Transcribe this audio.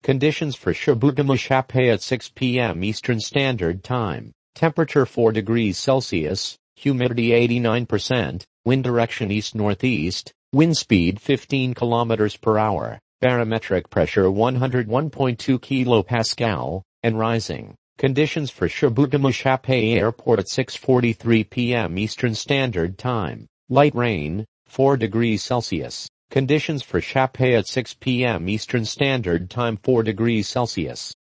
Conditions for Chibougamau at 6 p.m. Eastern Standard Time. Temperature 4 degrees Celsius, humidity 89%, wind direction east-northeast, wind speed 15 kilometers per hour, barometric pressure 101.2 kilopascal, and rising. Conditions for Chibougamau Airport at 6:43 p.m. Eastern Standard Time. Light rain, 4 degrees Celsius. Conditions for Chapay at 6 p.m. Eastern Standard Time 4 degrees Celsius.